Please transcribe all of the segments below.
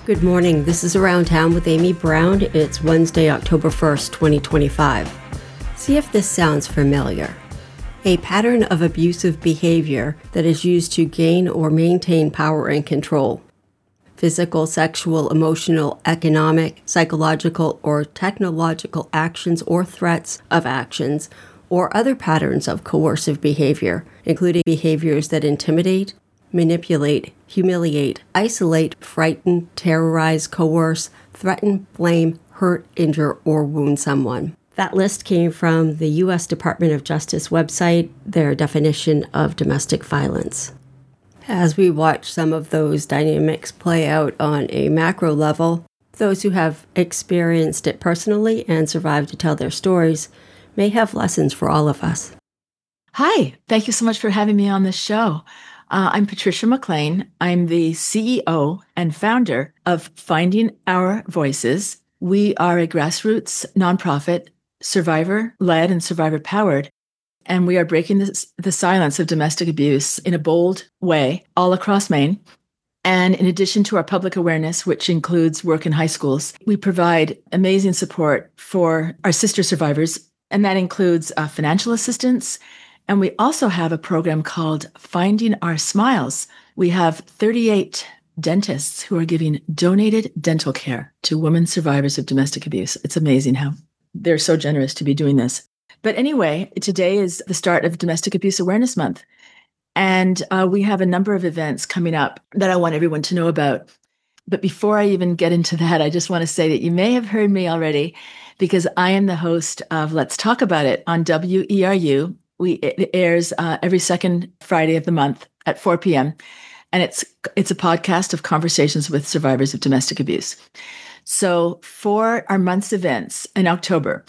Good morning. This is Around Town with Amy Brown. It's Wednesday, October 1st, 2025. See if this sounds familiar. A pattern of abusive behavior that is used to gain or maintain power and control. Physical, sexual, emotional, economic, psychological, or technological actions or threats of actions, or other patterns of coercive behavior, including behaviors that intimidate, manipulate, humiliate, isolate, frighten, terrorize, coerce, threaten, blame, hurt, injure, or wound someone. That list came from the U.S. Department of Justice website, their definition of domestic violence. As we watch some of those dynamics play out on a macro level, those who have experienced it personally and survived to tell their stories may have lessons for all of us. Hi, thank you so much for having me on this show. I'm Patricia McLean. I'm the CEO and founder of Finding Our Voices. We are a grassroots nonprofit, survivor-led and survivor-powered, and we are breaking the silence of domestic abuse in a bold way all across Maine. And in addition to our public awareness, which includes work in high schools, we provide amazing support for our sister survivors, and that includes financial assistance. And we also have a program called Finding Our Smiles. We have 38 dentists who are giving donated dental care to women survivors of domestic abuse. It's amazing how they're so generous to be doing this. But anyway, today is the start of Domestic Abuse Awareness Month. And we have a number of events coming up that I want everyone to know about. But before I even get into that, I just want to say that you may have heard me already because I am the host of Let's Talk About It on WERU. It airs every second Friday of the month at 4 p.m. And it's a podcast of conversations with survivors of domestic abuse. So for our month's events in October,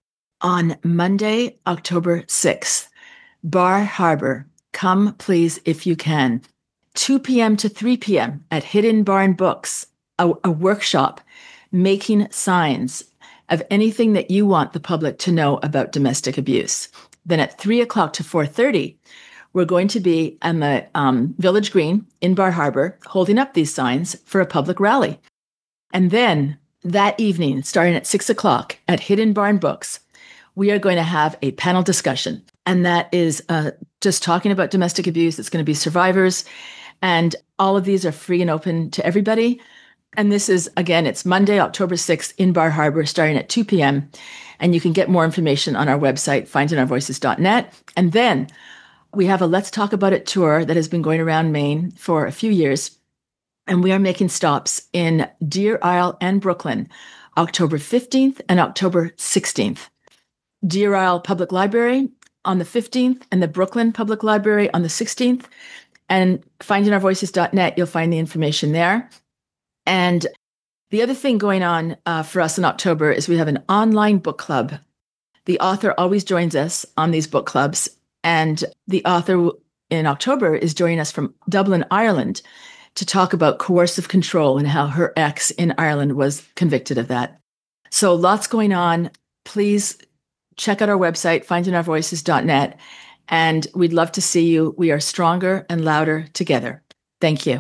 on Monday, October 6th, Bar Harbor, come please if you can. 2 p.m. to 3 p.m. at Hidden Barn Books, a workshop making signs of anything that you want the public to know about domestic abuse. Then at 3 o'clock to 4:30, we're going to be on the Village Green in Bar Harbor holding up these signs for a public rally. And then that evening, starting at 6 o'clock at Hidden Barn Books, we are going to have a panel discussion. And that is just talking about domestic abuse. It's going to be survivors. And all of these are free and open to everybody. And this is, again, it's Monday, October 6th in Bar Harbor, starting at 2 p.m. And you can get more information on our website, findingourvoices.net. And then we have a Let's Talk About It tour that has been going around Maine for a few years. And we are making stops in Deer Isle and Brooklyn, October 15th and October 16th. Deer Isle Public Library on the 15th and the Brooklyn Public Library on the 16th. And findingourvoices.net, you'll find the information there. And the other thing going on for us in October is we have an online book club. The author always joins us on these book clubs. And the author in October is joining us from Dublin, Ireland, to talk about coercive control and how her ex in Ireland was convicted of that. So lots going on. Please check out our website, findingourvoices.net. And we'd love to see you. We are stronger and louder together. Thank you.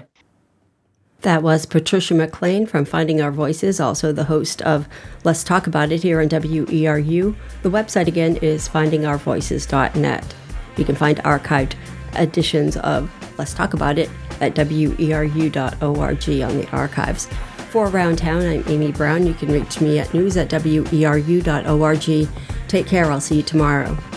That was Patricia McLean from Finding Our Voices, also the host of Let's Talk About It here on WERU. The website again is findingourvoices.net. You can find archived editions of Let's Talk About It at weru.org on the archives. For Around Town, I'm Amy Brown. You can reach me at news@weru.org. Take care. I'll see you tomorrow.